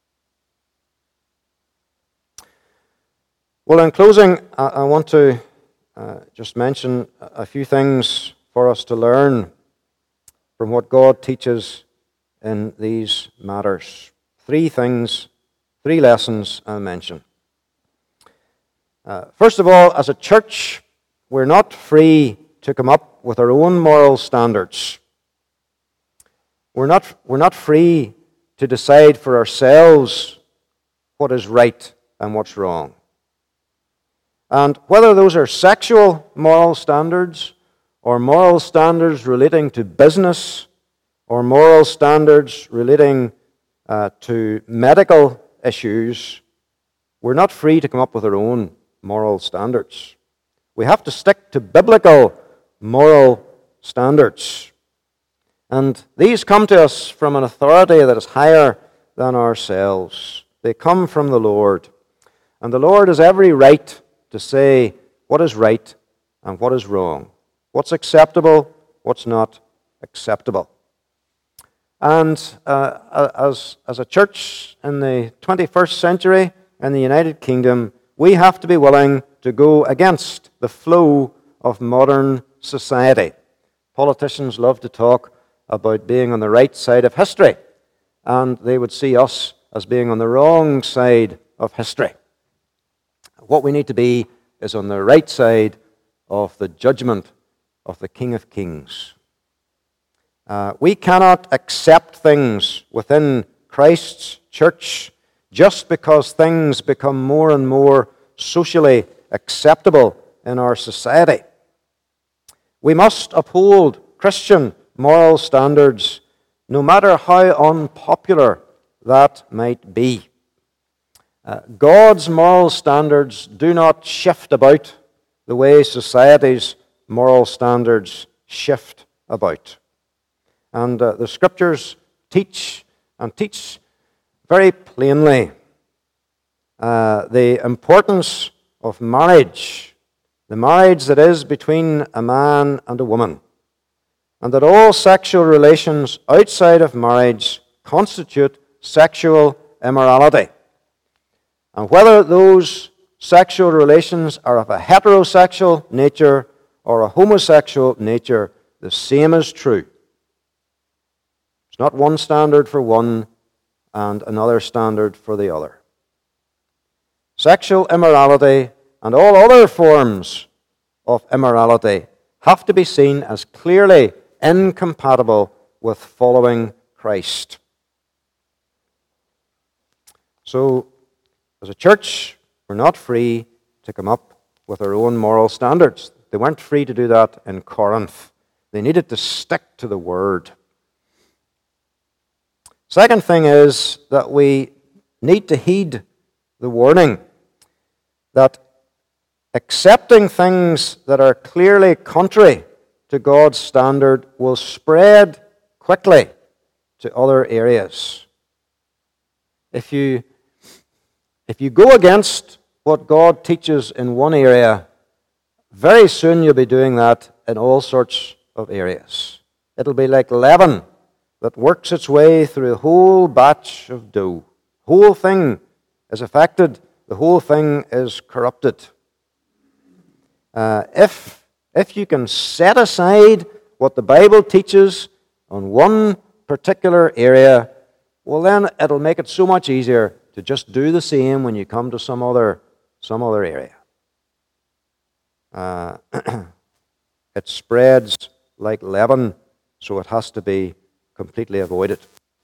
Well, in closing, I, I want to uh, just mention a few things for us to learn from what God teaches in these matters. Three things, three lessons I'll mention. Uh, first of all, as a church, we're not free to come up with our own moral standards. We're not, we're not free to decide for ourselves what is right and what's wrong. And whether those are sexual moral standards or moral standards relating to business or moral standards relating uh, to medical issues, we're not free to come up with our own moral standards. We have to stick to biblical moral standards. And these come to us from an authority that is higher than ourselves. They come from the Lord. And the Lord has every right to say what is right and what is wrong, what's acceptable, what's not acceptable. And uh, as, as a church in the twenty-first century in the United Kingdom, we have to be willing to go against the flow of modern society. Politicians love to talk about being on the right side of history, and they would see us as being on the wrong side of history. What we need to be is on the right side of the judgment of the King of Kings. Uh, we cannot accept things within Christ's church just because things become more and more socially acceptable in our society. We must uphold Christian moral standards, no matter how unpopular that might be. Uh, God's moral standards do not shift about the way society's moral standards shift about. And uh, the Scriptures teach, and teach very plainly, uh, the importance of marriage, the marriage that is between a man and a woman, and that all sexual relations outside of marriage constitute sexual immorality. And whether those sexual relations are of a heterosexual nature or a homosexual nature, the same is true. It's not one standard for one and another standard for the other. Sexual immorality and all other forms of immorality have to be seen as clearly incompatible with following Christ. So, as a church, we're not free to come up with our own moral standards. They weren't free to do that in Corinth. They needed to stick to the Word. Second thing is that we need to heed the warning that accepting things that are clearly contrary to God's standard will spread quickly to other areas. If you, if you go against what God teaches in one area, very soon you'll be doing that in all sorts of areas. It'll be like leaven that works its way through a whole batch of dough. The whole thing is affected. The whole thing is corrupted. Uh, if, if you can set aside what the Bible teaches on one particular area, well then it'll make it so much easier to just do the same when you come to some other, some other area. Uh, it spreads like leaven, so it has to be completely avoided.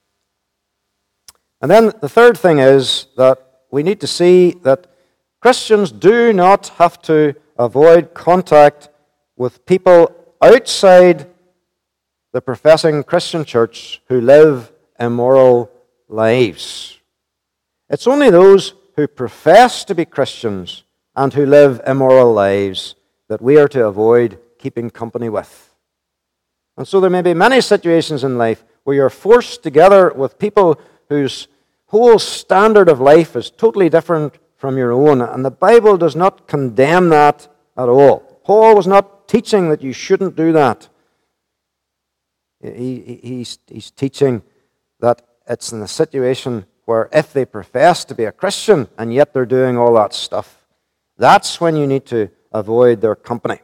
And then the third thing is that we need to see that Christians do not have to avoid contact with people outside the professing Christian church who live immoral lives. It's only those who profess to be Christians and who live immoral lives that we are to avoid keeping company with. And so there may be many situations in life where you're forced together with people whose whole standard of life is totally different from your own. And the Bible does not condemn that at all. Paul was not teaching that you shouldn't do that. He, he's, he's teaching that it's in a situation where if they profess to be a Christian and yet they're doing all that stuff, that's when you need to avoid their company.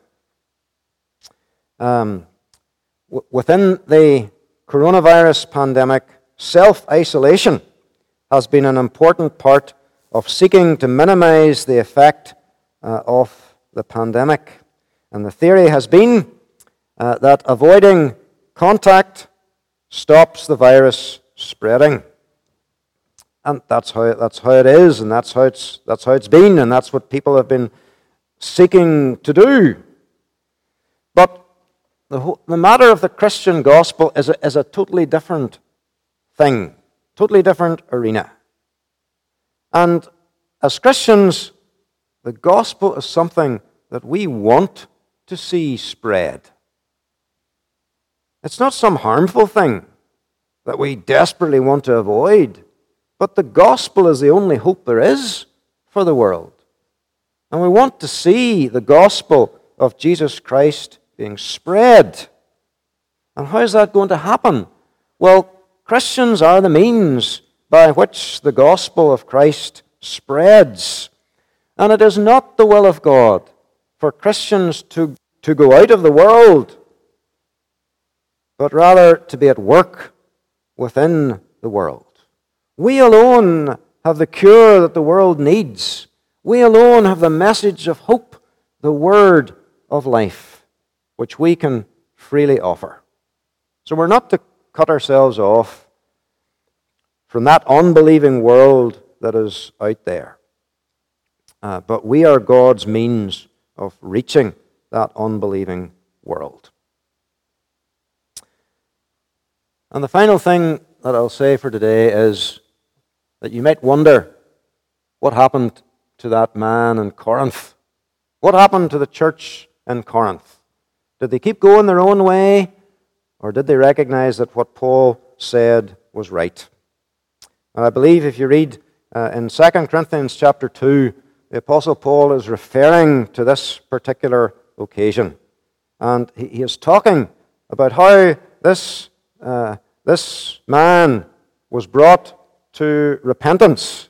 Um, w- within the coronavirus pandemic, self-isolation has been an important part of seeking to minimize the effect uh, of the pandemic. And the theory has been uh, that avoiding contact stops the virus spreading. And that's how, that's how it is, and that's how, it's, that's how it's been, and that's what people have been seeking to do. But the, whole, the matter of the Christian gospel is a, is a totally different thing, totally different arena. And as Christians, the gospel is something that we want to see spread. It's not some harmful thing that we desperately want to avoid, but the gospel is the only hope there is for the world. And we want to see the gospel of Jesus Christ being spread. And how is that going to happen? Well, Christians are the means by which the gospel of Christ spreads. And it is not the will of God for Christians to, to go out of the world, but rather to be at work within the world. We alone have the cure that the world needs. We alone have the message of hope, the word of life, which we can freely offer. So we're not to cut ourselves off from that unbelieving world that is out there. Uh, but we are God's means of reaching that unbelieving world. And the final thing that I'll say for today is that you might wonder what happened to that man in Corinth. What happened to the church in Corinth? Did they keep going their own way, or did they recognize that what Paul said was right? And I believe if you read uh, in Second Corinthians chapter two, the Apostle Paul is referring to this particular occasion. And he, he is talking about how this, uh, this man was brought to repentance.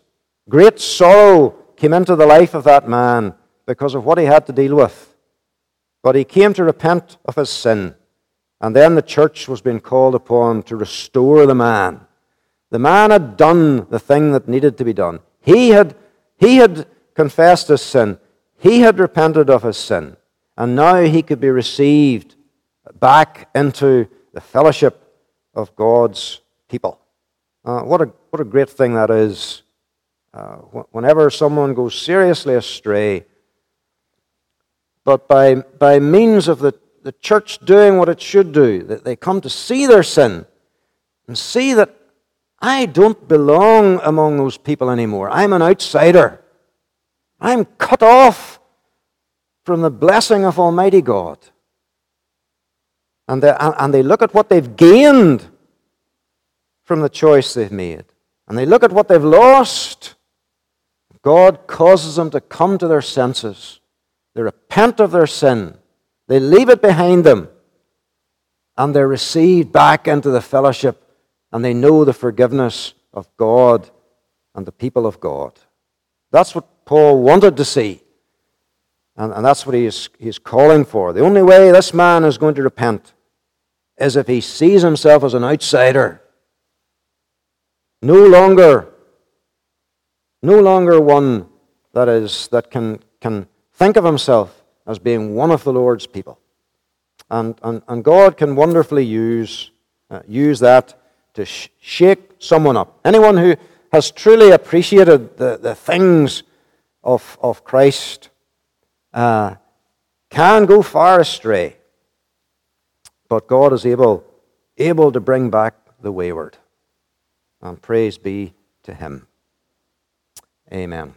Great sorrow came into the life of that man because of what he had to deal with. But he came to repent of his sin. And then the church was being called upon to restore the man. The man had done the thing that needed to be done. He had, he had confessed his sin. He had repented of his sin. And now he could be received back into the fellowship of God's people. Uh, what a what a great thing that is. Uh, whenever someone goes seriously astray, but by by means of the, the church doing what it should do, that they come to see their sin and see that I don't belong among those people anymore. I'm an outsider. I'm cut off from the blessing of Almighty God. And they, and they look at what they've gained from the choice they've made. And they look at what they've lost. God causes them to come to their senses. They repent of their sin. They leave it behind them. And they're received back into the fellowship. And they know the forgiveness of God and the people of God. That's what Paul wanted to see. And, and that's what he is, he is calling for. The only way this man is going to repent is if he sees himself as an outsider. No longer, no longer one that is that can, can think of himself as being one of the Lord's people. And, and, and God can wonderfully use, uh, use that to sh- shake someone up. Anyone who has truly appreciated the, the things of, of Christ uh, can go far astray. But God is able, able to bring back the wayward. And praise be to Him. Amen.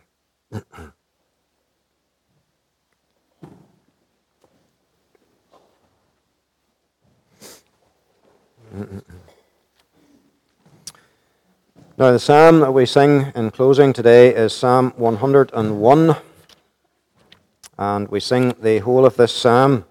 Now, the psalm that we sing in closing today is Psalm one hundred and one. And we sing the whole of this psalm.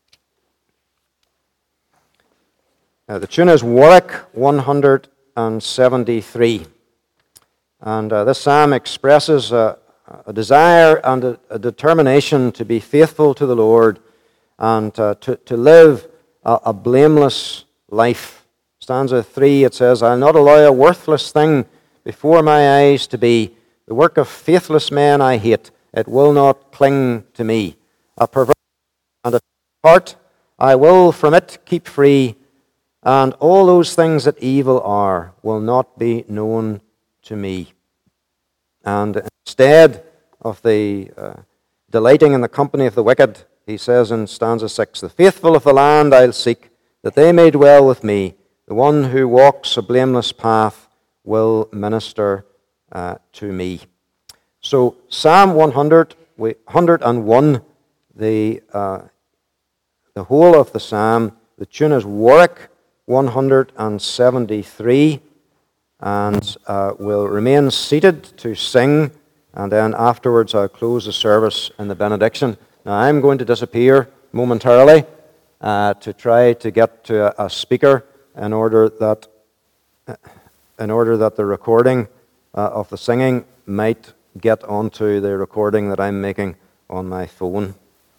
Uh, the tune is Warwick one hundred seventy-three. And uh, this psalm expresses a, a desire and a, a determination to be faithful to the Lord and uh, to, to live a, a blameless life. Stanza three, it says, I'll not allow a worthless thing before my eyes to be. The work of faithless men I hate. It will not cling to me. A perverse and a heart I will from it keep free. And all those things that evil are will not be known to me. And instead of the uh, delighting in the company of the wicked, he says in stanza six, the faithful of the land I'll seek, that they may dwell with me. The one who walks a blameless path will minister uh, to me. So Psalm one hundred, one hundred and one, the, uh, the whole of the psalm, the tune is Warwick one hundred seventy-three, and uh, we'll remain seated to sing, and then afterwards I'll close the service in the benediction. Now I'm going to disappear momentarily uh, to try to get to a, a speaker in order that in order that the recording uh, of the singing might get onto the recording that I'm making on my phone.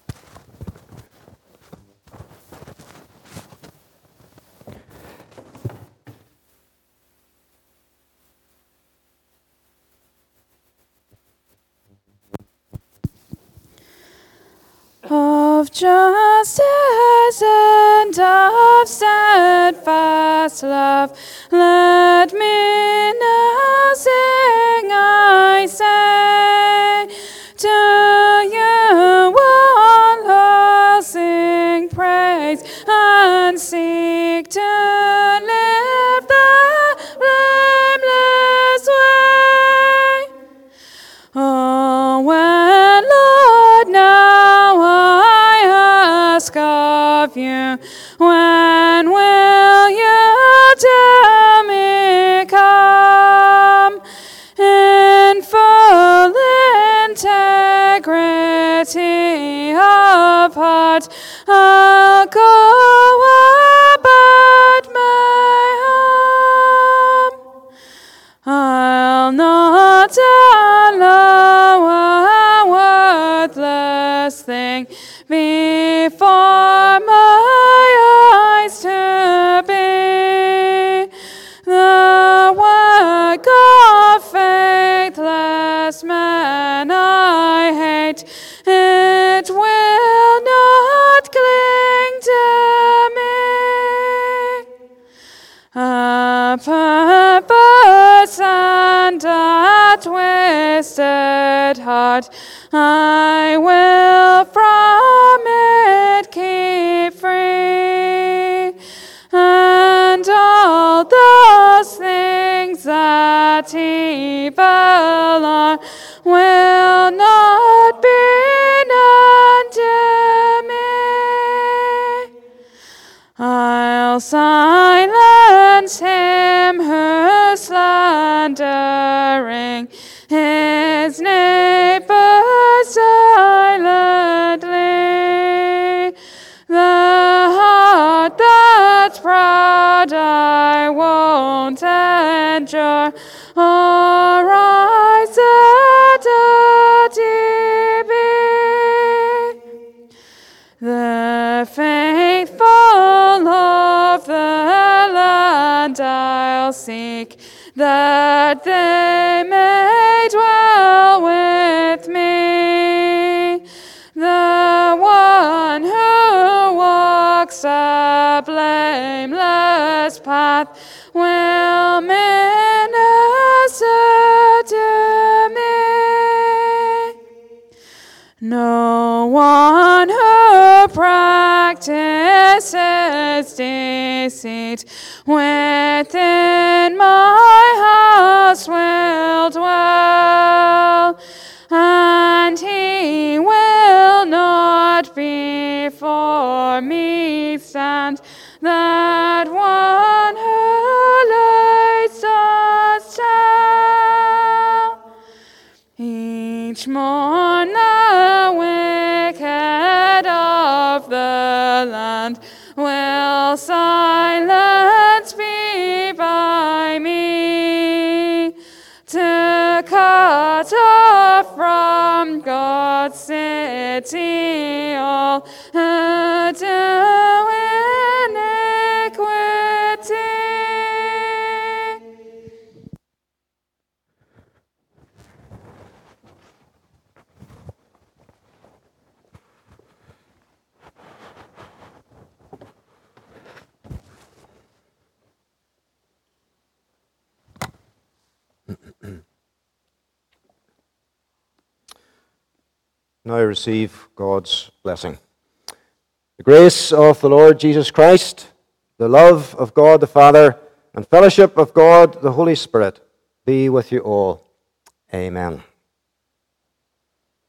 Of justice and of steadfast love, let me now sing, I say, to you all I'll sing praise and seek to live the blameless way. Oh, when, Lord, now I ask of you, when will you tell me come? In full integrity of heart, I'll go about my home. I'll not die. purpose and a twisted heart, I will from it keep free. And all those things that evil are will not be unto me. I'll silence him who's slandering his neighbor silently. The heart that's proud I won't endure, or eyes that dirty be. The faithful of the land I'll seek, that they may dwell with me. The one who walks a blameless path will minister to me. No one who practices deceit within my house will dwell, and he will not before me stand, that one who lays us down. Each morn the wicked of the land will silence be by me, to cut off from God's city all who do iniquity. Now receive God's blessing. The grace of the Lord Jesus Christ, the love of God the Father, and fellowship of God the Holy Spirit be with you all. Amen.